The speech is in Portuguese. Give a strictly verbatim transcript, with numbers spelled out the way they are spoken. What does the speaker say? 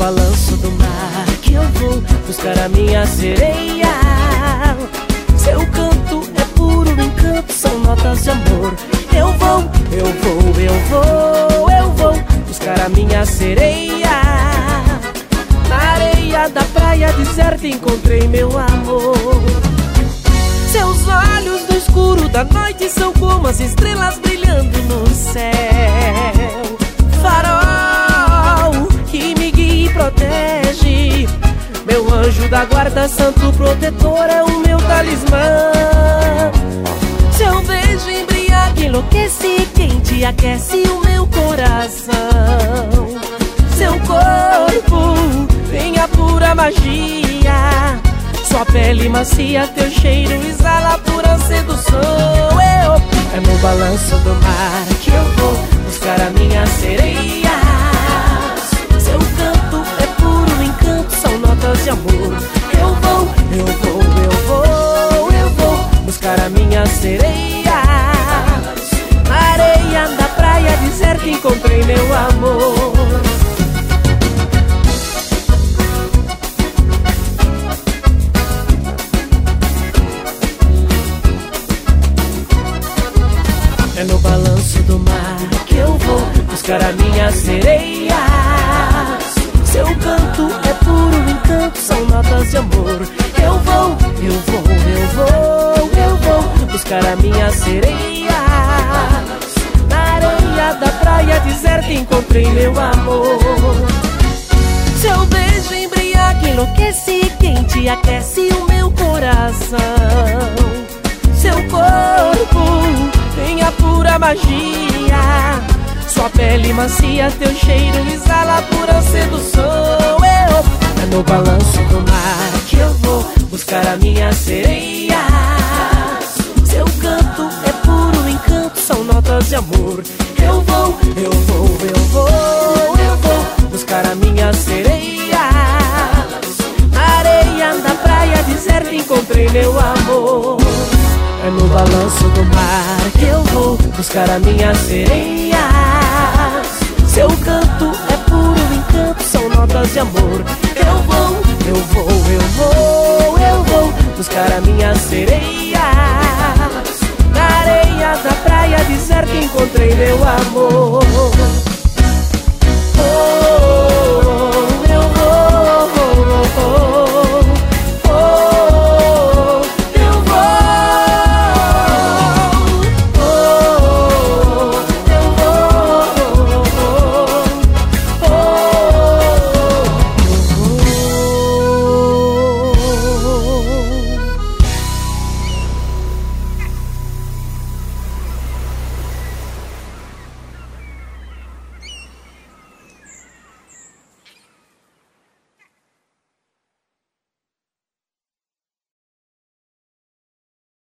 balanço do mar que eu vou buscar a minha sereia. Seu canto é puro encanto, são notas de amor. Eu vou, eu vou, eu vou, eu vou buscar a minha sereia. Na areia da praia deserta encontrei meu amor. Seus olhos no escuro da noite são como as estrelas brilhando no céu. Farol que me guia e protege, meu anjo da guarda, santo protetor, é o meu talismã. Seu beijo embriaga, enlouquece, quente aquece o meu coração. Seu corpo tem a pura magia, sua pele macia, teu cheiro exala pura sedução. Eu, é no balanço do mar que eu vou buscar a minha sereia. Seu canto é puro encanto, são notas de amor. Eu vou, eu vou, eu vou, eu vou buscar a minha sereia. Na areia da praia deserta encontrei meu amor. É no balanço do mar que eu vou buscar a minha sereia. Seu canto é puro encanto, são notas de amor. Eu vou, eu vou, eu vou, eu vou buscar a minha sereia. Na areia da praia deserta encontrei meu amor. Seu beijo embriaga, enlouquece, quente aquece o meu coração. Seu corpo tem a pura magia, sua pele macia, teu cheiro exala pura sedução. Eu, é no balanço do mar que eu vou buscar a minha sereia. Seu canto é puro encanto, são notas de amor. Eu vou, eu vou, eu vou, eu vou buscar a minha sereia. Na areia da praia deserta encontrei meu amor. É no balanço do mar que eu vou buscar a minha sereia. Seu canto é puro encanto, são notas de amor. Eu vou, eu vou, eu vou, eu vou buscar a minha sereia. Na areia da praia deserta encontrei meu amor.